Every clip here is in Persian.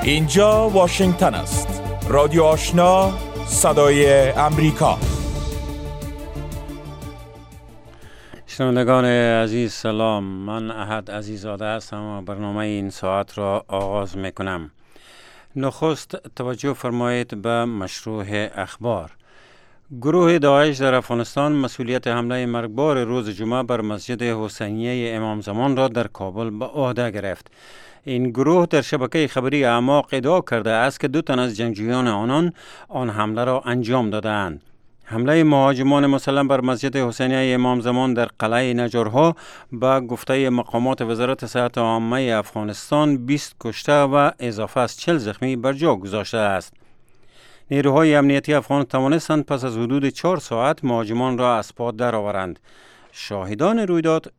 اینجا واشنگتن است. رادیو آشنا، صدای امریکا. شنوندگان عزیز سلام، من احد عزیزاده هستم و برنامه این ساعت را آغاز میکنم. نخست توجه فرمایید به مشروع اخبار. گروه داعش در افغانستان مسئولیت حمله مرگبار روز جمعه بر مسجد حسینیه امام زمان را در کابل به عهده گرفت. این گروه در شبکه خبری اعماق ادعا کرده است که 2 تن از جنگجویان آن حمله را انجام دادند. حمله مهاجمان مسلح بر مسجد حسینیه امام زمان در قلعه نجارها به گفته مقامات وزارت صحت عامه افغانستان 20 کشته و اضافه از 40 زخمی بر جا گذاشته است. نیروهای امنیتی افغان توانستند پس از حدود 4 ساعت مهاجمان را از پا درآورند. شاهدان رویداد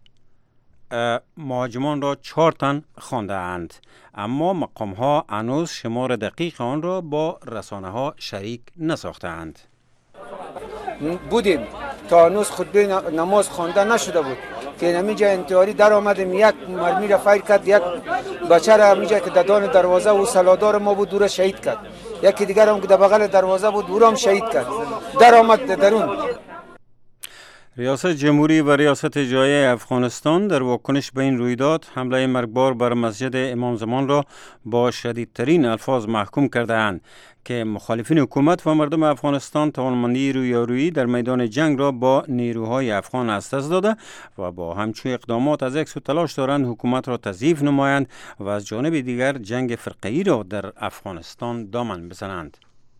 مهاجمان را 4 تن خوانده اند، اما مقام ها هنوز شمار دقیق آن را با رسانه ها شریک نساختند. بودیم تا هنوز خطبه نماز خوانده نشده بود که نمیجا انتحاری در آمدیم، یک مرمی را فایر کرد، یک بچه را میجا که ددان دروازه و سلادار ما بود دور شهید کرد، یکی دیگر هم که در بغل دروازه بود دور هم شهید کرد، در آمد درون. ریاست جمهوری و ریاست اجرایی افغانستان در واکنش به این رویداد حمله مرگبار بر مسجد امام زمان را با شدیدترین الفاظ محکوم کرده اند که مخالفین حکومت و مردم افغانستان توانمندی رویارویی در میدان جنگ را با نیروهای افغان از دست داده و با همچون اقدامات از یک سو تلاش دارند حکومت را تضعیف نمایند و از جانب دیگر جنگ فرقه‌ای را در افغانستان دامن بزنند.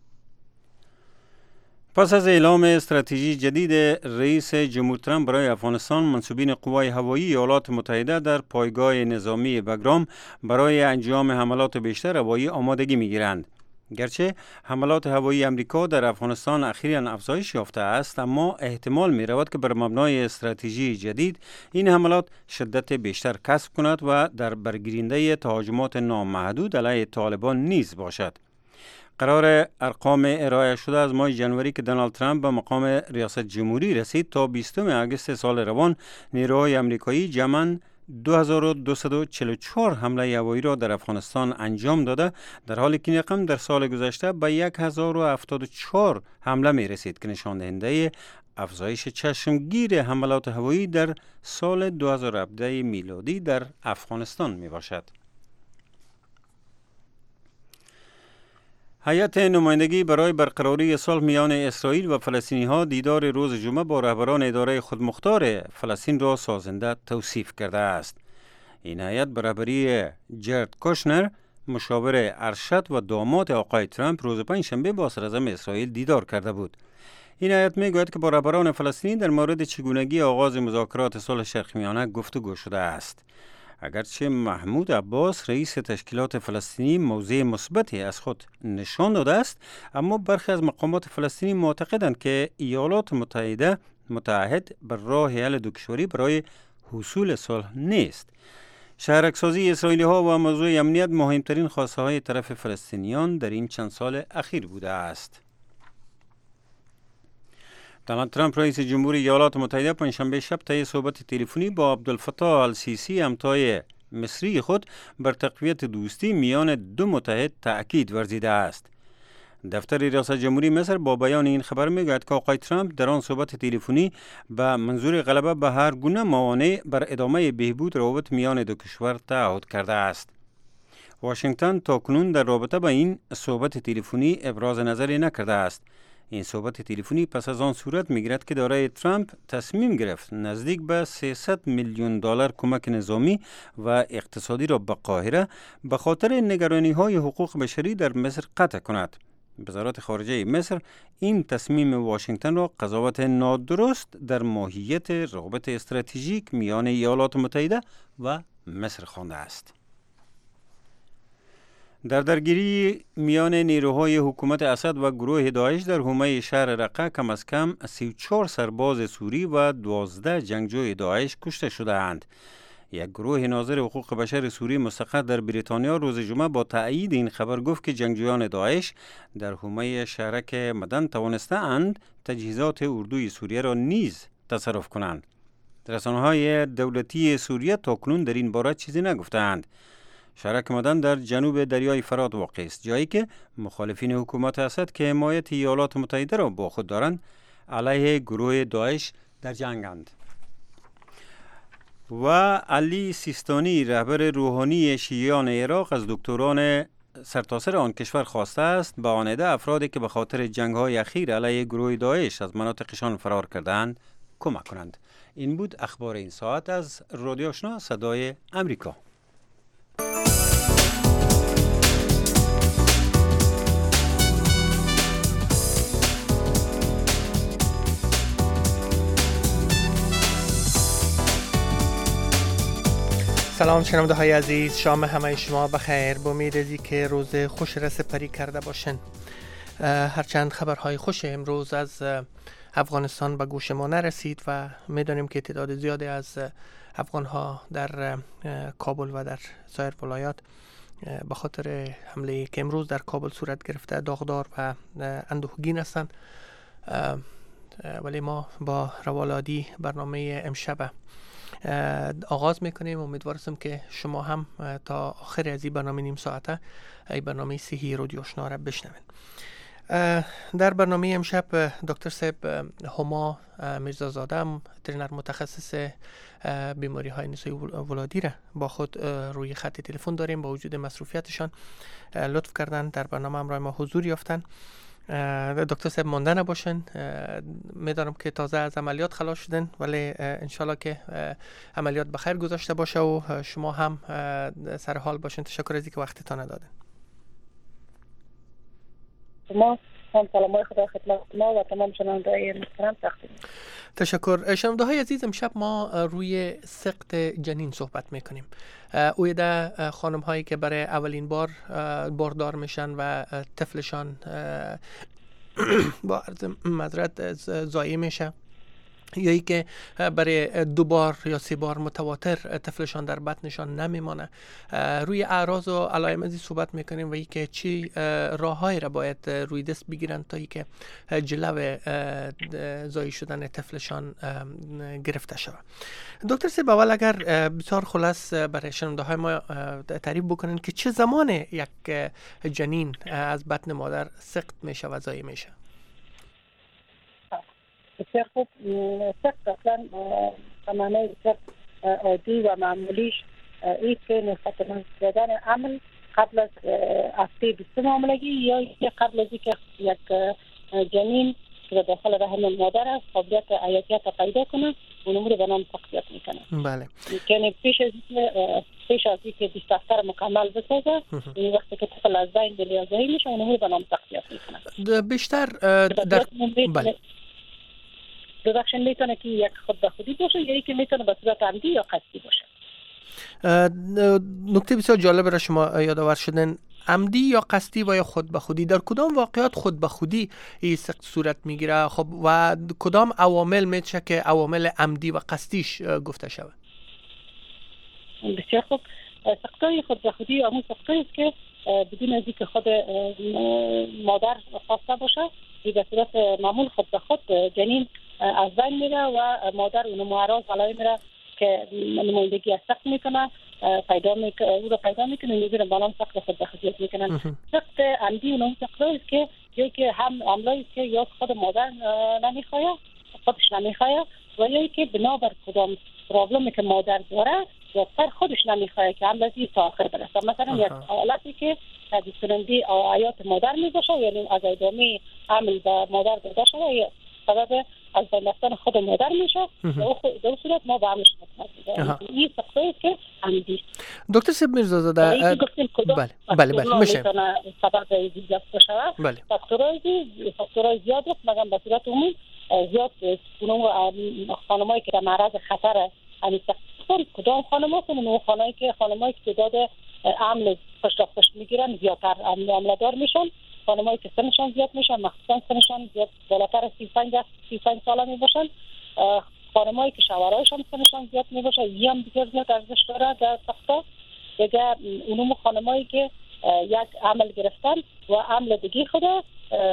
پس از اعلام استراتژی جدید رئیس جمهور ترامپ برای افغانستان، منصوبین قوای هوایی ایالات متحده در پایگاه نظامی بگرام برای انجام حملات بیشتر هوایی آمادگی می‌گیرند. گرچه حملات هوایی امریکا در افغانستان اخیراً افزایش یافته است، اما احتمال می‌رود که بر مبنای استراتژی جدید این حملات شدت بیشتر کسب کند و در برگیرنده تهاجمات نامحدود علیه طالبان نیز باشد. قرار ارقام ارائه شده از ماه ژانویه که دونالد ترامپ به مقام ریاست جمهوری رسید تا 20 آگوست سال روان نیروهای امریکایی جمعاً 2244 حمله هوایی را در افغانستان انجام داده، در حالی که این رقم در سال گذشته به 1074 حمله می رسید که نشان دهنده افزایش چشمگیر حملات هوایی در سال 2017 میلادی در افغانستان می باشد. هیئت نمایندگی برای برقراری صلح میان اسرائیل و فلسطینی ها دیدار روز جمعه با رهبران اداره خودمختار فلسطین را سازنده توصیف کرده است. این هیئت به رهبری جرد کوشنر، مشاور ارشد و داماد آقای ترامپ، روز پنجشنبه با صدراعظم اسرائیل دیدار کرده بود. این هیئت میگوید که با رهبران فلسطینی در مورد چگونگی آغاز مذاکرات صلح شرق میانه گفتگو شده است. اگرچه محمود عباس رئیس تشکیلات فلسطینی موضع مثبتی از خود نشان داده است، اما برخی از مقامات فلسطینی معتقدند که ایالات متحده متعهد بر راه حل دوکشوری برای حصول صلح نیست. شهرک‌سازی اسرائیلی ها و موضوع امنیت مهمترین خواسته های طرف فلسطینیان در این چند سال اخیر بوده است. دونالد ترامپ رئیس جمهوری ایالات متحده پنجشنبه شب طی صحبت تلفنی با عبدالفتاح السیسی همتای مصری خود بر تقویت دوستی میان 2 متحد تأکید ورزیده است. دفتر ریاست جمهوری مصر با بیان این خبر میگوید که آقای ترامپ در آن صحبت تلفنی به منظور غلبه به هر گونه موانع بر ادامه بهبود روابط میان 2 کشور تعهد کرده است. واشنگتن تاکنون در رابطه با این صحبت تلفنی ابراز نظری نکرده است. این صحبت تلفنی پس از آن صورت میگیرد که دارای ترامپ تصمیم گرفت نزدیک به 300 میلیون دلار کمک نظامی و اقتصادی را به قاهره به خاطر نگرانی های حقوق بشری در مصر قطع کند. وزارت خارجه مصر این تصمیم واشنگتن را قضاوت نادرست در ماهیت روابط استراتژیک میان ایالات متحده و مصر خوانده است. در درگیری میان نیروهای حکومت اسد و گروه داعش در حومه شهر رقه کم از کم 34 سرباز سوری و 12 جنگجوی داعش کشته شده اند. یک گروه ناظر حقوق بشر سوری مستقر در بریتانیا روز جمعه با تأیید این خبر گفت که جنگجویان داعش در حومه شهرک مدن توانسته اند تجهیزات اردوی سوریه را نیز تصرف کنند. رسانه‌های دولتی سوریه تاکنون در این باره چیزی نگفتند. شهرک مدن در جنوب دریای فرات واقع است، جایی که مخالفین حکومت اسد که حمایت ایالات متحده را با خود دارند علیه گروه داعش در جنگند. و علی سیستانی رهبر روحانی شیعیان عراق از دکتران سرتاسر آن کشور خواسته است به آنده افرادی که به خاطر جنگ‌های اخیر علیه گروه داعش از مناطقشان فرار کردند کمک کنند. این بود اخبار این ساعت از رادیو آشنا صدای امریکا. سلام شنونده های عزیز، شام همه شما بخیر. با امید از که روز خوش را سپری کرده باشین. هرچند خبرهای خوش امروز از افغانستان به گوش ما نرسید و میدانیم که تعداد زیادی از افغانها در کابل و در سایر ولایات به خاطر حمله که امروز در کابل صورت گرفته داغدار و اندوهگین هستند. ولی ما با روالعادی برنامه امشب آغاز میکنیم. امیدوار هستم که شما هم تا آخر از این برنامه نیم ساعته این برنامه صحی رادیو آشنا را بشنوید. در برنامه امشب دکتر صاحب هما میرزازاده، وترینر متخصص بیماری های نسایی ولادی را با خود روی خط تلفن داریم. با وجود مصروفیتشان لطف کردن در برنامه همراه ما حضور یافتن. دکتر صاحب مانده نباشن، میدانم که تازه از عملیات خلاص شدن، ولی انشالله که عملیات بخیر گذاشته باشه و شما هم سر حال باشن. تشکر از اینکه وقتتان دادن. ما هم سلامای خدا خدمت ما و تمام شنونده‌های محترم تقدیم. تشکر. شنونده های عزیز، امشب ما روی سقط جنین صحبت میکنیم. اویده خانم هایی که برای اولین بار باردار میشن و طفلشان با عرض معذرت ضایع میشه، یا ای که برای 2 بار یا 3 بار متواتر طفلشان در بطنشان نمیمانه. روی اعراض و علائم ازی صحبت میکنیم و ای که چی راههایی را باید روی دست بگیرن تا ای که جلو ضایع شدن طفلشان گرفته شود. دکتر صاحب، اول اگر بسیار خلاص برای شنونده های ما تعریف بکنن که چه زمان یک جنین از بطن مادر سقط میشه و ضایع میشه؟ بسیار خوب. سقط اصلا معنی سقط عادی و معمولیش این که نسبت دادن عمل قبل از هفته 20 حاملگی یا قبل از اینکه یک جنین که داخل رحم مادر است قابلیت حیاتیت پیدا کنه، اون امور به نام سقطیت میکنه. بله. یعنی پیش از اینکه 20 هفته مکمل بسازه، این وقتی که طفل از بین بره ظاهر میشه، اون امور به نام سقطیت میکنه. بیشتر در بله پروداکشن میتونه که یک خود به خودی باشه یا که میتونه به صورت عمدی یا قصدی باشه. نکته بسیار جالب را شما یادآور شدن. عمدی یا قصدی و یا خود به خودی، در کدام واقعیات خود به خودی این سقط صورت میگیره؟ خب و کدام عوامل میشه که عوامل عمدی و قصدیش گفته شود؟ بسیار خوب. سقطای خود به خودی همون سقطایی است که بدون از اینکه خود مادر خواسته باشه، به صورت معمول خود به خود جنین از بین میره و مادر اون اعراض علائم را که نمایندگی از سقط میکنه او را پیدا میکنه، میگیرن با نام سقط خود به خودی میکنن. سقط عمدی اون سقطایی است که یکی هم عاملی است که یا خود مادر نمیخواد، خودش نمیخواد، و یا که بنابر کدام پرابلمی که مادر داره یا سر خودش نمیخواد که عملی تا آخر برسه. مثلا یک حالتی که تهدید کننده حیات مادر میباشه، یعنی از ادامه عمل به مادر داده شده یا سبب از بین رفتن خود مادر میشه، در صورت ما به عملش نکنیم. این سقطی است که عمدی است. دکتر صاحب میرزازاده، بله میشه سبب زیاد باشه. فاکتورهای زیاد است، مگر به صورت عمومی زیاد اونم خانمایی که در معرض خطر همین سقط کدام خانم هستن؟ اون خانمایی که تعداد عمل پشت میگیرن زیادتر عمل دار میشن، خانمایی که سنشان زیاد میشن، مخصوصا سنشان زیاد بالاتر از 35 ساله میباشن، خانمایی که شوهرایشان سنشان زیاد میباشه هم دیگر زیاد ارزش داره در سقط. دیگه اونم خانمایی که یک عمل گرفتن و عمل دیگه خود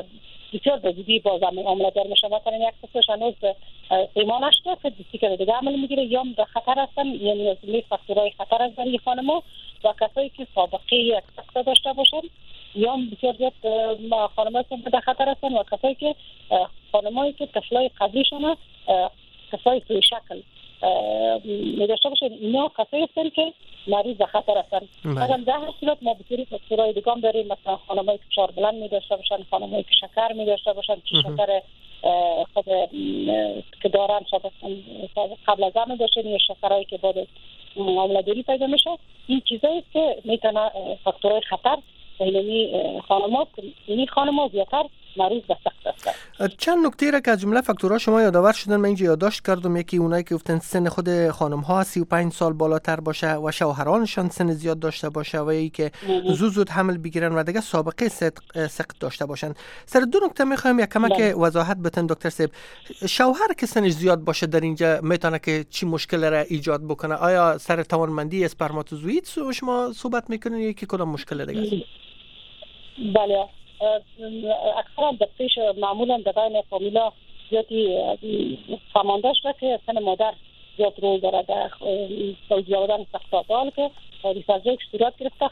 بسیار به زودی باز هم عمل دار میشه. مثلا یک کسش هنوز پیمانش داره که دیگه که دیگه عمل میگیره یا به خطر هستن، یعنی از فاکتورهای خطر از برای خانم‌ها و کسایی که سابقه یک سقط داشته باشن یا بسیار زیاد خانم‌ها که به خطر هستن و کسایی که خانم‌هایی که طفلای قبلیشون کسای سوی شکل می‌داشته باشن، اینا کسایی هستن که مریض به خطر هستن. مثلا در هر صورت ما بسیاری فاکتورهای دیگه هم داریم، مثلا خانم‌هایی که فشار بلند می‌داشته باشن، خانم‌هایی که شکر می‌داشته باشن، شکر خود که دارن قبل از عمل داشتن یا شکرهایی که بعد عملداری پیدا میشه. این چیزایی که میتونه فاکتورهای خطر بین خانم‌ها، این خانم‌ها زیادتر مریض به سقط هستند. چند نکته را که از جمله فاکتورها شما یادآور شدن من اینجا یادداشت کردم. یکی اونایی که گفتن سن خود خانم‌ها 35 سال بالاتر باشه و شوهرانشان سن زیاد داشته باشه و یکی که زود حمل بگیرن و دیگه سابقه سقط داشته باشن. سر دو نکته می‌خوایم یک کمک وضاحت بدن دکتر صاحب. شوهر که سنش زیاد باشه در اینجا میتونه که چی مشکل را ایجاد بکنه؟ آیا سر توانمندی اسپرماتوزوئید شما صحبت میکنین یا یکی کدام مشکل دیگه است؟ بله، اکثرا در پیش معمولا در بین فامیلا زیادی فهمانده شده که سن مادر زیاد رول داره در توجیه آوردن سقط، حال که ریسرچ صورت گرفته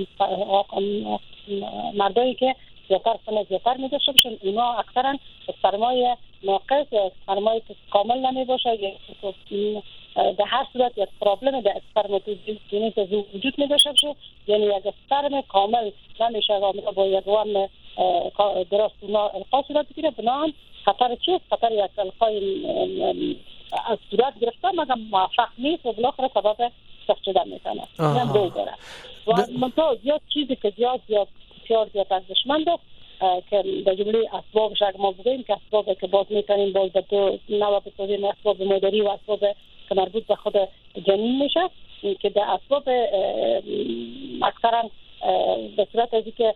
مردایی که زیادتر سن زیادتر می‌داشته باشن اونا اکثرا اسپرمای ناقص یا اسپرمایی که کامل نمی باشه یا در هر صورت یک پرابلم در اسپرماتوزوئید وجود می‌داشته باشه، یعنی یک اسپرم کامل نمیشه و با یک وام درست اونا القا صورت بگیره. بنابراین خطر چیست؟ خطر یک القای از صورت گرفته مگر موفق نیست و بالاخره سبب سقط شدن میتونه. این روی داره و منتها زیاد چیزی که زیاد بسیار زیاد ارزشمنده که در جمله اسبابش اگر ما بگوییم که اسبابی که باز میتونیم باز به دو نوع بسازیم، اسباب مادری و اسباب که مربوط به خود جنین میشه، که در اسباب اکثرا به صورت از که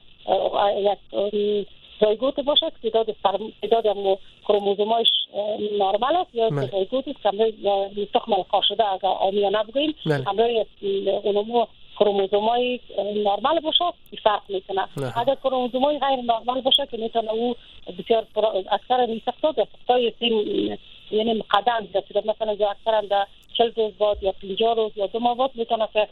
یک زایگوت باشه که تعداد کروموزومایش نرمال است یا زایگوت است که تخم القا شده اگر عامیانه بگوییم همراه اونمو کروموزومای نرمال باشه فرق میکنه. اگر کروموزومای غیر نرمال باشه که میتونه او بسیار اکثر نیسکتا در سقطای یعنی مقدم در صورت مثلا اکثرا در 40 روز بعد یا 50 روز یا 2 ماه بعد میتونه که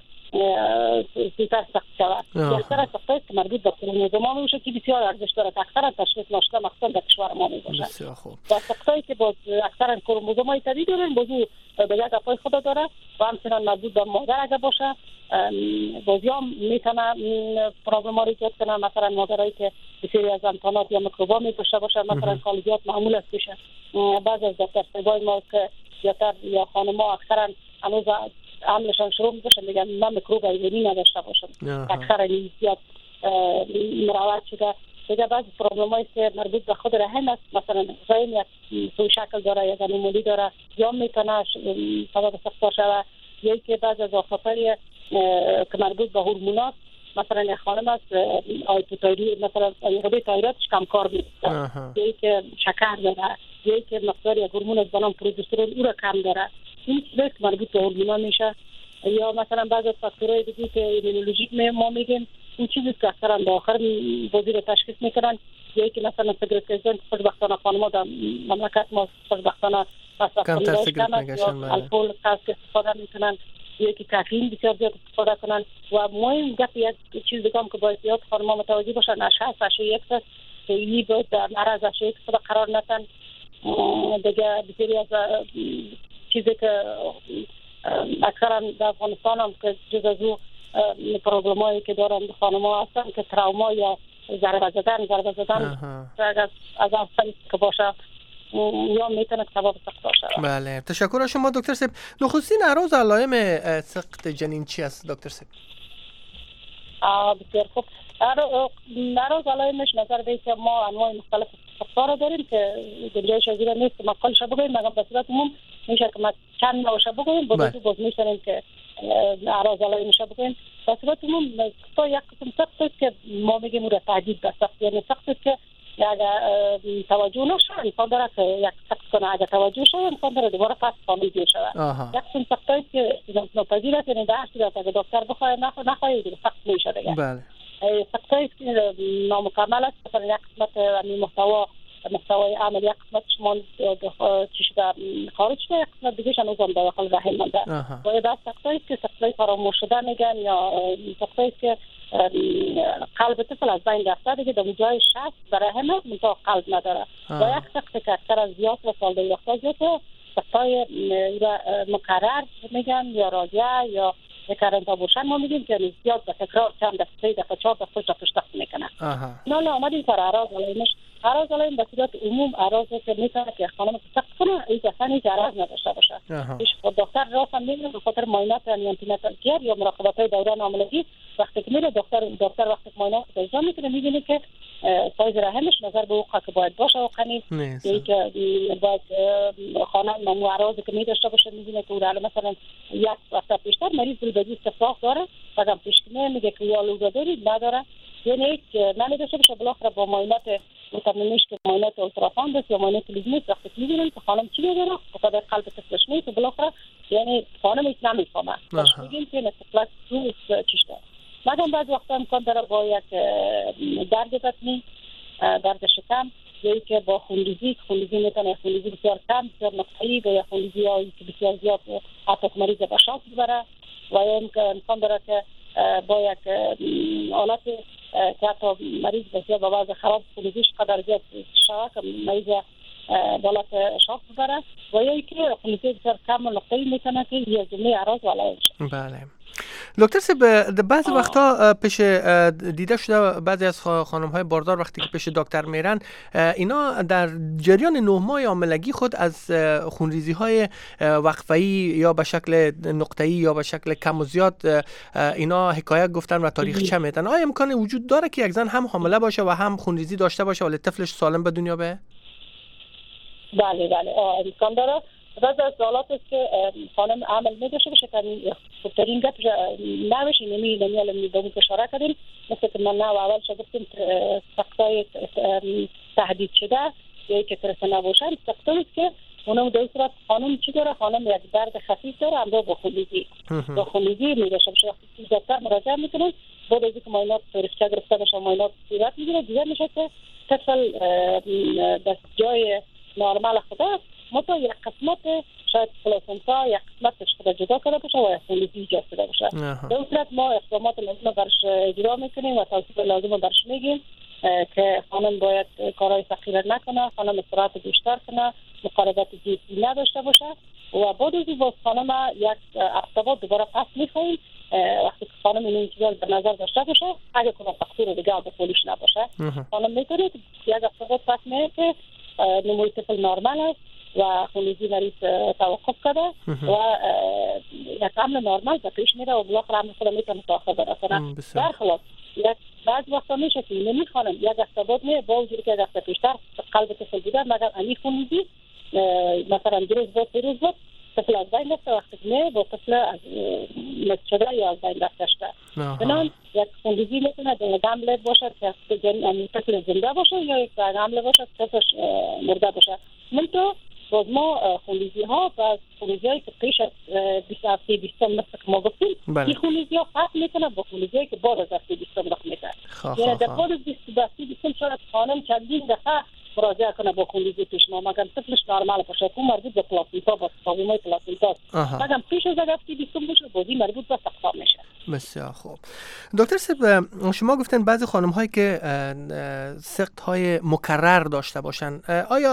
زودتر سقط شود. اکثر سقطایی که مربوط به کروموزوم میشه که بسیار ارزش داره، اکثرا تشخیص ناشده مخصوصا در کشور ما میباشه. بسیار خوب. و سقطایی که باز اکثرا کروموزومای طبیعی دارن بازو به یک اپای خود داره و همچنان مربوط به مادر اگر باشه بازی هم میتونه پروبلم ها رو ایجاد کنه. مثلا مادرایی که بسیاری از امکانات یا میکروبا میپوشته باشه، مثلا کالجیات معمول است بشه. بعض از دکتر سبای ما که زیادتر یا خانم‌ها اکثرا هنوز عملشان شروع می‌کنن میگن من میکروب ایونی نداشته باشم، اکثرا زیاد مراعات شده. دیگه بعضی پروبلمایی که مربوط به خود رحم است، مثلا رحم یک سوی شکل داره یا نمودی داره یا میتونه سبب سقط شود، یا که بعض از آفات‌های که مربوط به هورمونات، مثلا یک خانم است هایپوتایروید، مثلا غده تایرویدش کم کار میکنه، یا که شکر داره، یا که مقدار یک هورمون از نام پروژسترون او را کم داره. این چیزایی که مربوط به هورمونات میشه. یا مثلا بعض از فاکتورهای دیگه که ایمونولوژیک ما میگیم این چیزی که اکثرا به آخر بازی رو تشخیص میکنن، یا که مثلا سیگارت کشیدن خوشبختانه خانم‌ها در مملکت ما خوشبختانه کمتر سیگارت میکشن، الکل استفاده میکنن، یکی کافئین بسیار زیاد استفاده کنن. و مهم گپ یک چیز دیگه هم که باید زیاد خانم‌ها متوجه باشن، اشعه X که این باید در معرض اشعه X قرار ندن. دیگه بسیاری از چیزی که اکثرا در افغانستان هم که جز از او پروبلمایی که دارن خانم‌ها هستن که تراوما یا ضربه زدن از اصلا که باشه یا میتونه سبب سقط باشه. بله، تشکر از شما دکتر صاحب. نخستین اعراض علائم سقط جنین چی است دکتر صاحب؟ بسیار خوب. اعراض علائمش نظر به که ما انواع مختلف سقط‌ها داریم که گنجایش از این نیست که ما کلش بگوییم، مگر به صورت عموم میشه که ما چند نوعش بگوییم، باز میتونیم که اعراض علائمش بگوییم. به صورت عموم تا یک قسم سقط است که ما میگیم اون را تهدید به سقط، یعنی سقط است که اگر توجه نشه امکان داره که یک سقط کنه، اگر توجه شه امکان داره دوباره پس فامیل شود. یک قسم سقط است که ناپذیر است، یعنی در هر صورت اگر دکتر بخواد نخواهید سقط میشه دیگه. بله. سقطی که نامکمل است، مثلا یک قسمت محتوای عمل، یک قسمتش ماند چی شده خارج شده، یک قسمت دیگه هنوز هم داخل رحم مانده. و بعد سقطی که سقطی فراموش شده میگن، یا سقطی که قلب طفل از بین رفته دیگه در جای شست در رحم منتها قلب نداره. و یک سقطی که اکثر از زیاد و سال دیگه زیاده سقطی مکرر میگن یا راجعه یا کرنت آبورشن ما میگیم که زیاد به تکرار چند دفعه 3 دفعه 4 دفعه تشخیص میکنه. نه آمدیم پر اعراض علائمش، اعراض علائم به صورت عموم اعراضی که میتونه که خانم سقط کنه این اصلا هیچ اعراض نداشته باشه. پیش خود دکتر راست میگه به خاطر معاینات آنتیناتال کیر یا مراقبت دوران حاملگی وقتی که میره دکتر وقتی معاینات اجرا میکنه میبینه که سایز رحمش نظر به اوقات که باید باشه و قنی یعنی که باید خانم ممنوع اعراضی که میداشته باشه میبینه که اون مثلا یک هفته پیشتر مریض دلبگی استفراغ داره بعدم پیشکنه میگه که یا لوزا دارید نداره، یعنی هیچ نمیداشته باشه. بالاخره با معاینات متممش که معاینات اولتراساوند است یا معاینات تلویزیونی وقتی میبینن که خانم چی داره خاطر قلب طفلش نیست و بالاخره یعنی خانم هیچ نمیفهمه میگیم که نسبت روز چیش داره. بعدم بعض وقتا امکان داره با یک درد بطنی، درد شکم، یا که با خونریزی میتونه خونریزی بسیار کم بسیار نقطه‌ای یا خونریزی هایی که بسیار زیاد حتی مریض به شاک ببره، و یا امکان داره که با یک حالت که حتی مریض بسیار با وضع خراب خونریزیش قدر زیاد شود که مریض بالات شاک ببره، و یا که خونریزی بسیار کم و نقطه‌ای میتونه که یه جمله اعراض علائم شه. بله دکتر صاحب، بعضی وقتا پیش دیده شده بعضی از خانم‌های باردار وقتی که پیش دکتر میرن اینا در جریان 9 ماه حاملگی خود از خونریزی‌های وقفه‌ای یا به شکل نقطه‌ای یا به شکل کم و زیاد اینا حکایت گفتن و تاریخچه میدن. آیا امکان وجود داره که یک زن هم حامله باشه و هم خونریزی داشته باشه ولی طفلش سالم به دنیا بیاد؟ بله امکان داره. بعضی از حالات است که خانم عمل میداشته باشه که خودترین گپ نمیشه نمیاله دوم اشاره کردیم، مثل که من اول شده گفتیم سقطای تهدید شده یا که ترسه نباشن سقطایی است که اونم در صورت خانم چی داره؟ خانم یک درد خفیف داره همراه با خونریزی میداشته باشه. وقتی دکتر مراجعه میکنن بعد از اینکه معاینات تاریخچه گرفته باشه معاینات صورت میگیره دیگه میشه که طفل در جای نرمال خدا متا یک قسمت شاید پلاسنتا یک قسمتش خدا جدا کرده باشه و یک خونریزی ایجاد شده باشه. در اون صورت ما اقدامات لازم برش اجرا میکنیم و توصیه لازم برش میگیم که خانم باید کارهای ثقیل نکنه، خانم استراحت بیشتر کنه، مقاربت جنسی نداشته باشه و بعد از این خانم یک هفته دوباره پس میخواهیم وقتی که خانم این چیزا در نظر داشته باشه اگه کنه تقصیر دیگه به پولیش نباشه خانم میتونه یک هفته پس میگه که نموی طفل نرمال است و خونریزی مریض توقف کرده و یک عمل نرمال به پیش میره و بالاخره عمل خود میتونه تاخیر برسونه. در خلاف بعض وقتا میشه که نمیخوانم یک هفته بعد میره با وجودی که یک هفته پیشتر قلب طفل بوده مگر امی خونریزی مثلا 2 روز بعد 3 روز بعد طفل از بین رفته وقتی میره با طفل از مست شده یا از بین رفته شده. بنابراین یک خونریزی میتونه در حمله باشه که طفل زنده باشه یا یک حمله باشه که طفلش مرده باشه. منتها باز ما خونریزی ها و خونریزی هایی که پیش از 20 هفته 20 مثل که ما گفتیم این خونریزی ها فرق میکنه با خونریزی هایی که بعد از هفته 20 رخ میده. یعنی در بعد از 20 شاید خانم چندین دفعه مراجعه کنه با خونریزی پیش ما مگر طفلش نرمال باشه که مربوط به پلاسنتا با ساقومای پلاسنتا مگر پیش از هفته 20 باشه بازی مربوط به سقط میشه. بسیار خوب. دکتر صاحب شما گفتن بعضی خانم هایی که سقط های مکرر داشته باشن آیا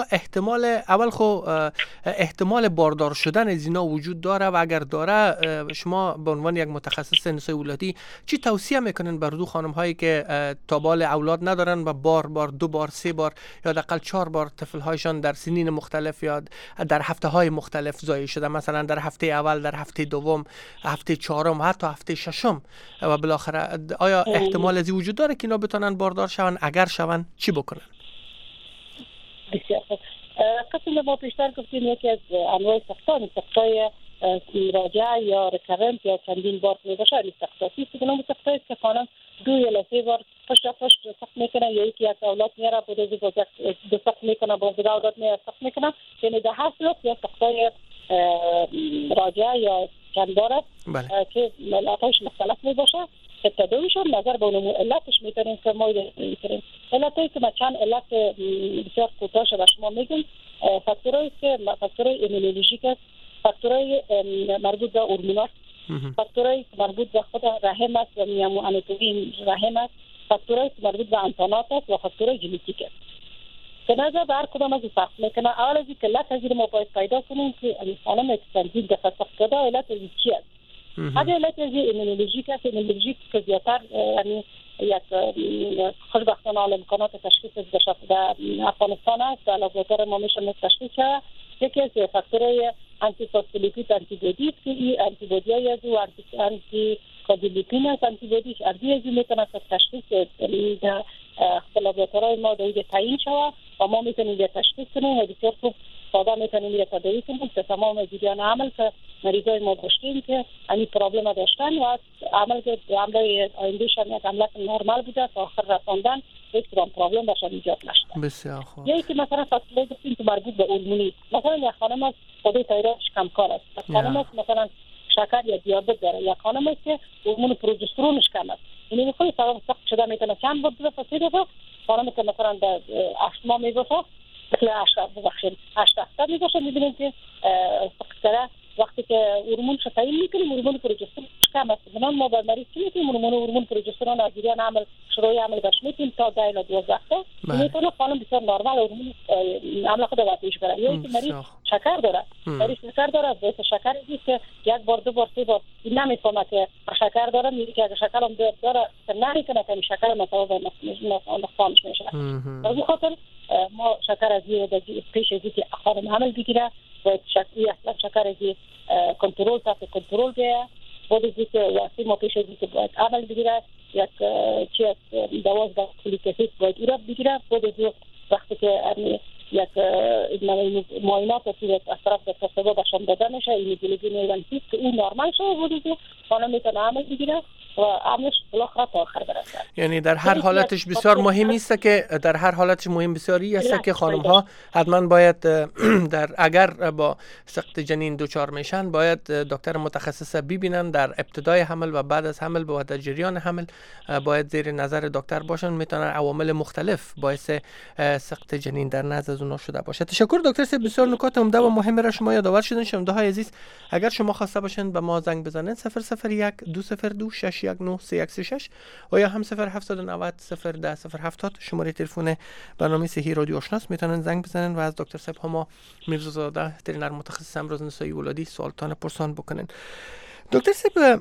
احتمال باردار شدن از اینا وجود داره و اگر داره شما به عنوان یک متخصص نساء ولادی چی توصیه میکنن بر دو خانم هایی که تابال اولاد ندارن و بار 2 بار 3 بار یا حداقل 4 بار طفل هایشان در سنین مختلف یا در هفته های مختلف زایید شده، مثلا در هفته اول، در هفته دوم، هفته چهارم، حتی هفته ششم و بالاخره آیا احتمال ازی وجود داره که اینا بتونن باردار شون؟ اگر شون چی بکنن؟ بسیار خوب. قسم ما پیشتر گفتیم یکی از انواع سقطای راجع یا ریکرنت یا چندین بار میباشه این سقطاتی است که نام سقطی است که خانم 2 یا 3 بار پشت سقط میکنه یا یکی از اولاد میاره بود از دو سقط میکنه با دیگه اولاد میاره سقط میکنه، یعنی در هر صورت یا سقطای راجع یا چند بار است که ملاتش مختلف میباشه که تداویشون نظر به اون علتش میتونیم که ما میتونیم علتایی که چند علت بسیار کوتاهش به شما میگم. فاکتورایی که فاکتورای ایمونولوژیک است، فاکتورای مربوط به هورمونات، فاکتورایی که مربوط به خود رحم است و میامو آناتومی رحم است، فاکتورایی که مربوط به انتانات است و فاکتورای ژنتیک است. که نظر به هر کدام از این فرق میکنه. اول از این که علت از این ما باید پیدا کنیم که خانم اکسپنزیل دفع سخت علت از این چی است. اگر علت از این ایمونولوژیک است، ایمونولوژیک که زیادتر یعنی یک خوشبختانه امکانات تشخیص در افغانستان است، در لابراتوار ما میشه تشخیص شود. یکی از فاکتورهای آنتی فاسفولیپید آنتیبادی است که این آنتیبادی از او آنتی کادیلیپین است، آنتیبادی اردی از این میتونه تشخیص در لابراتوار ما در تعیین شود و ما میتونیم تشخیص کنیم و بسیار خوب ساده میتونیم تداوی کنیم که تمام جریان عمل که مریضای ما داشتیم که این پرابلم داشتن و عمل که عمل آیندهشان یک عمل نرمال بوده تا آخر رساندن هیچ پرابلم برشان ایجاد نشده. بسیار خوب. یکی مثلا فاکتوری گفتیم که مربوط به هورمونی، مثلا یک خانم است خودی تایرویدش کمکار است، یک خانم است مثلا شکر یا دیابت داره، یک خانم است که هورمون پروژسترونش کم است. یعنی میخوای سبب سخت شده میتونه چند بار بده فصیل دفعه خانم که مثلا در 8 ماه میباشه مثل 8 هفته میباشه میبینیم که فقط وقتی که هورمون تعیین میکنیم هورمون پروژسترون کم است. بنابراین ما بر مریض میتونیم هورمون پروژسترون از جریان عمل شروع عمل باش میتونیم تا 10 الی 12 هفته میتونه خانم بسیار نرمال هورمون عمل خود رو پیش بره. یا اینکه مریض شکر داره، مریض شکر داره باعث شکر است که یک بار دو بار سه بار این نمیفهمه که شکر داره، میگه که اگه شکر هم داره نمیکنه که شکر مثلا نقصانش میشه. از این خاطر ما شکر از پیش از اینکه خانم عمل بگیره باید شکر از کنترل تحت کنترل بیه. بعد از اینکه واسه ما پیش از اینکه باید عمل بگیره یک چی از 12 فولیک اسید باید او را بگیره. بعد از وقتی که یک معاینات از طرف دکتر بهشان داده میشه هیموگلوبین A1C که اون نرمال شده بود خانم میتونه عمل بگیره و عملش بالاخره تا آخر برسه. یعنی در هر حالتش بسیار مهم است که در هر حالتش مهم بسیاری است که خانم ها حتما باید در اگر با سقط جنین دچار میشن باید دکتر متخصص ببینن در ابتدای حمل و بعد از حمل و در جریان حمل باید زیر نظر دکتر باشن. میتونن عوامل مختلف باعث سقط جنین در نزد از اونها شده باشه. تشکر دکتر صاحب، بسیار نکات عمده و مهم را شما یادآور شدین. شنونده‌های عزیز اگر شما خواسته باشین به ما زنگ بزنید 001 202 619 3136 و یا هم 0790 010 070 شماره تلفن برنامه صحی رادیو آشناست. میتونن زنگ بزنن و از دکتر صاحب هما میرزازاده وترینر متخصص امراض نسایی ولادی سوالتان پرسان بکنن. دکتر صاحب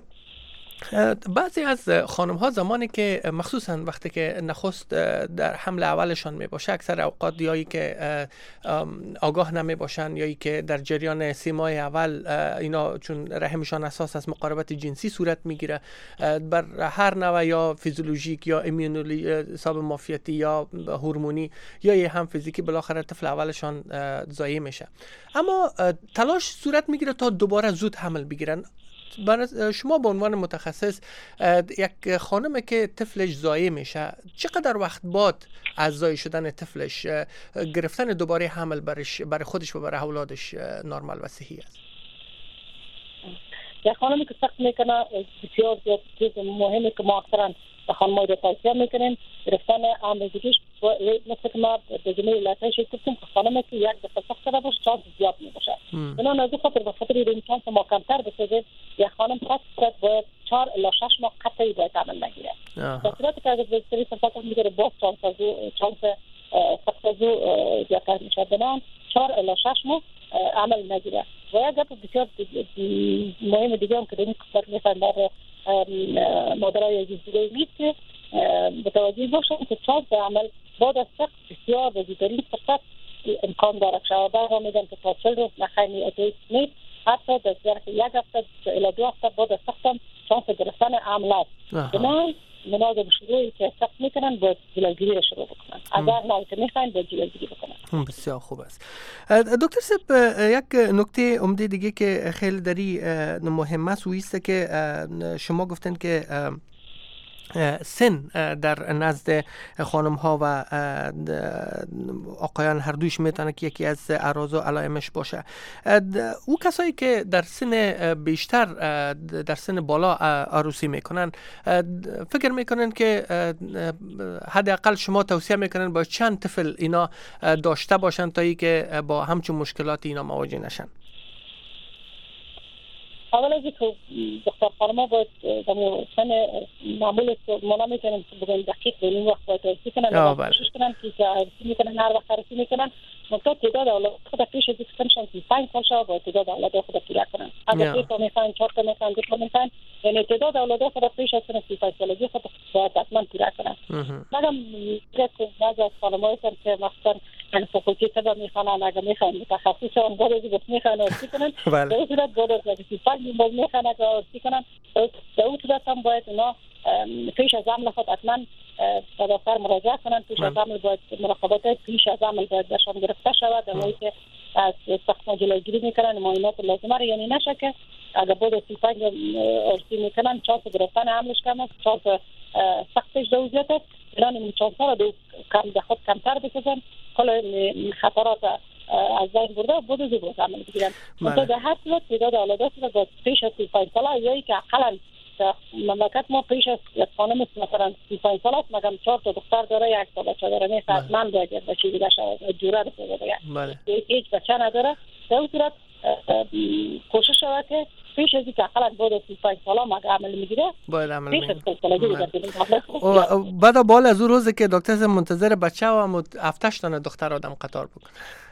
بعضی از خانم ها زمانی که مخصوصا وقتی که نخست در حمل اولشان می باشه اکثر اوقات یایی که آگاه نمی باشن یایی که در جریان 3 ماه اول اینا چون رحمشان اساس از مقاربت جنسی صورت میگیره بر هر نوع یا فیزیولوژیک یا ایمونولی حساب مافیتی یا هورمونی یا هم فیزیکی بالاخره طفل اولشان ضایع میشه، اما تلاش صورت میگیره تا دوباره زود حمل بگیرن. برای شما به عنوان متخصص یک خانم که طفلش ضایع میشه چقدر وقت بعد از ضایع شدن طفلش گرفتن دوباره حمل برای خودش و برای اولادش نرمال و صحیح است؟ یک خانمی که سخت میکنه بسیار چیز مهمه که ما اکثرا به خانم‌های رو توصیه میکنیم گرفتن آموزشیش مثل که ما به جمعه علتایش گفتیم که خانمی که یک دفعه سخت شده باشه چانس زیاد میباشه. بنابراین از این خاطر به خاطر این چانس ما کمتر بسازه یک خانم قطعا باید 4 الی 6 ماه قطعی باید عمل نگیره. در صورتی که اگر به سری سخت میگیره باز چانس سخت از او زیادتر میشه. بنابراین 4 الی 6 ماه عمل نگیره. و یک گپ بسیار مهم دیگه هم که داریم کفر میفهم در مادرای عزیز دیگه نیست که متوجه باشن که چانس عمل بعد از سخت بسیار وزیداری فرصت امکان داره که شوابه را میدن که تا 40 روز نخیمی اتیست نیست حتی در ظرف 1 هفته الی 2 هفته بعد از سخت هم چانس گرفتن عمل است. مناظر شروعی که سخت میکنن باید جلوگیری را شروع بکنن. اگر نه که میخواین باید جلوگیری بکنن. بسیار خوب است. دکتر صاحب یک نکته عمده دیگه که خیلی دری مهم است و ایست که شما گفتن که سن در نزد خانم ها و آقایان هر دویش میتونه که یکی از اعراض و علائمش باشه. او کسایی که در سن بیشتر در سن بالا عروسی میکنن، فکر میکنن که حداقل شما توصیه میکنن با چند طفل اینا داشته باشن تا ای که با همچون مشکلات اینا مواجه نشن؟ اول از اینکه دختر خانم‌ها باید در سن معمول ما نمیتونیم بگیم دقیق به این وقت باید عروسی کنن، کوشش کنن که عروسی میکنن، هر وقت عروسی میکنن منتها تعداد اولاد خود پیش از اینکه 35 سال شد باید تعداد اولاد خود پورا کنن. اگر 3 تا میخوان، 4 تا میخوان، 2 تا میخوان، یعنی تعداد اولاد خود پیش از سن 35 سالگی خود باید حتما پورا کنن. مگم که بعضی از خانم‌ها که مثلا فاکولتی طب میخوانن، اگر میخوان متخصص اون باید از میخوان عروسی کنن، در این صورت باید از 35 میخوان عروسی کنن. در اون صورت هم باید اونا پیش از عمل خود حتما به دکتر مراجعه کنن. پیش از عمل باید مراقبت پیش از عمل باید برشان گرفته شود، در حالی که از سخت جلوگیری میکنن، معاینات لازمه را، یعنی نشه که اگر بعد 35 عروسی میکنن چانس گرفتن حملش کم است، چانس سختش دوزیت است، ایران چانس را دو کم به خود کمتر بسازن، کل خطرات از بین برده بود از این عمل بگیرن. منطقه در هر صورت تعداد اولادات را پیش از 35 ساله یا ای که اقلا مملکت ما پیش از خانم مثلا 35 سال است مگم 4 تا دختر داره، 1 تا بچه داره، نه حتما باید بچه دیگه شود جوره بسازه دیگه، هیچ بچه نداره. در اون صورت کوشش شود که پیش از اینکه اقلا بعد 35 ساله مگه عمل میگیره باید عمل پیش از سالگی بعد بال از اون روزی که دکتر منتظر بچه و 7-8 تا دختر آدم قطار بکنه.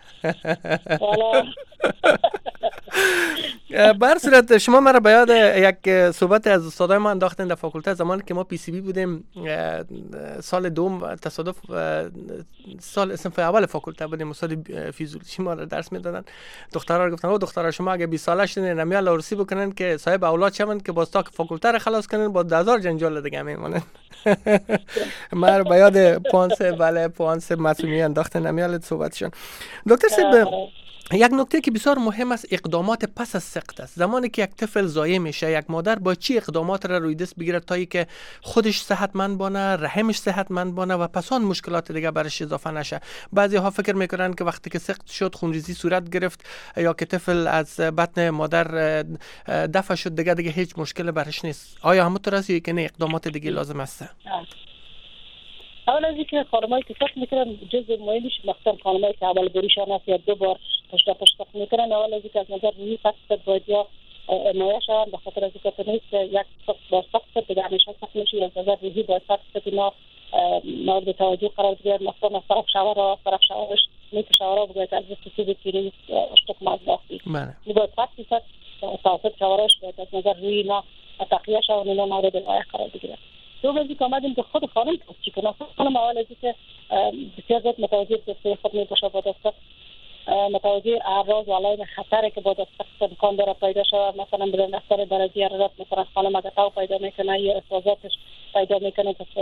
بر صورت شما مرا به یاد یک صحبت از استادای ما انداختن در فاکولته زمانی که ما پی سی بی بودیم، سال دوم تصادف سال صنف اول فاکولته بودیم، استاد فیزیولوژی ما را درس میدادن. دخترها گفتن او دخترها شما اگه 20 ساله شدین نمیال عروسی بکنن که صاحب اولاد شون که باز تا که فاکولته را خلاص کنن با 1000 جنجال دیگه میمونن. مرا به یاد پوانس مسئولی انداختن نمیال صحبتشون. دکتر صاحب، یک نکته که بسیار مهم است اقدامات پس از سقط است. زمانی که یک طفل زایه میشه، یک مادر با چی اقدامات را روی دست بگیره تا که خودش صحتمند بانه، رحمش صحتمند بانه و پس آن مشکلات دیگه برش اضافه نشه. بعضی ها فکر میکنن که وقتی که سقط شد، خونریزی صورت گرفت یا که طفل از بطن مادر دفع شد دیگه هیچ مشکل برش نیست. آیا همونطور است یا که نه اقدامات دیگه لازم است؟ اول از اینکه خانمایی که سقط میکنن جزء مهمش مثلا خانمایی که اول بریشان است یا 2 بار پشت سقط میکنن، اول از اینکه از نظر روحی سقط باید یا حمایه شوند، به خاطر از اینکه نیست یک سقط با سقط دیگه همیشه سقط میشه. از نظر روحی باید سقط اینا مورد توجه قرار بگیرد. مثلا طرف شاورش نیت شاورا بگوید از سوسید کیری اشتق مزداختی باید سقط تاسط شاورش باید از نظر روحی اینا تقیه شوند، اینا مورد حمایه قرار بگیرد. دو بازی که آمدیم که خود خانم چی کنه. خانم اول از اینکه بسیار زیاد متوجه دسته خود میباشه با دسته، متوجه اعراض و علائم خطره که با دسته امکان داره پیدا شود. مثلا بدون اثر درجه حرارت مثلا خانم اگر تاو پیدا میکنه یا افرازاتش پیدا میکنه که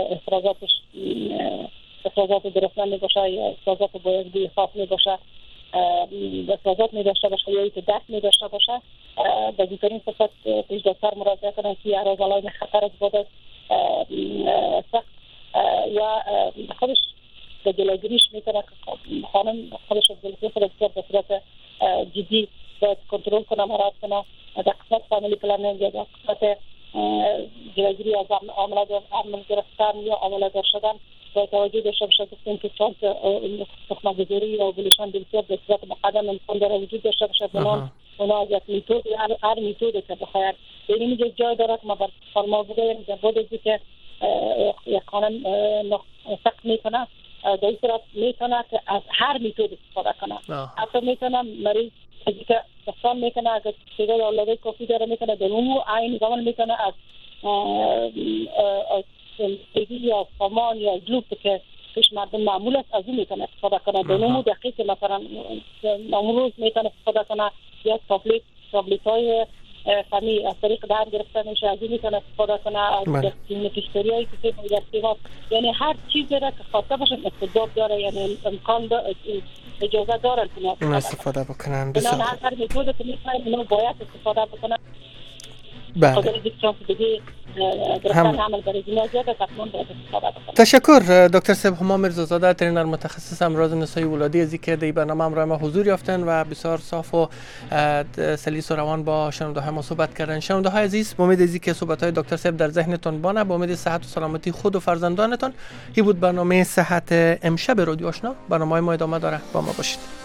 افرازات درست نمیباشه یا افرازات باید بوی خاص میباشه، افرازات میداشته باشه یا اینکه دست میداشته باشه، به بهترین صفت پیش دکتر مراجعه کنن که اعراض علائم خطر از بود سخت یا خودش به جلوگیریش میکنه که خانم خودش از جلوگیری خود به صورت جدی باید کنترل کنه، مراعات کنه. در قسمت فامیلی پلنینگ یا در قسمت جلوگیری از عمل گرفتن یا عملدار شدن باید توجه داشته باشه. گفتیم که چانس تخم‌گذاری یا اوولیشن بسیار به صورت مقدم امکان داره وجود داشته باشه. بنابراین اونا از یک میتود هر میتودی که بخواهد این جای داره که ما بر فرما بگویم که بود ازی که یک خانم سقط میکنه در این صورت میتونه که از هر میتود استفاده کنه. حتی میتونه مریض ازی که دستان میکنه اگر تعداد اولادی کافی داره میکنه در اون عین زمان میتونه از سلسیگی یا سامان یا گلوب که پیش مردم معمول است از اون میتونه استفاده کنه. در اون دقیق مثلا امروز میتونه استفاده کنه یا تابلیت های فمی از طریق دهن گرفته میشه از این میتونه استفاده کنه، از پیشتری هایی که باید یعنی هر چیزی را که خواسته باشن استعداد داره، یعنی امکان اجازه دارن که استفاده بکنن. هر میتونه که میتونه اینو باید استفاده بکنن. خاطر دیگه چون دیگه درصد عمل برای جنازه زیاده تقریبا باید استفاده بکنم. تشکر دکتر صاحب هما میرزازاده، ترینر متخصص امراض نسایی ولادی، از اینکه در برنامه همراه ما حضور یافتن و بسیار صاف و سلیس و روان با شنونده های ما صحبت کردن. شنونده های عزیز، با امید از اینکه صحبت های دکتر صاحب در ذهنتون بانه، با امید صحت و سلامتی خود و فرزندانتان. این بود برنامه صحت امشب رادیو آشنا. برنامه ما ادامه داره، با ما باشید.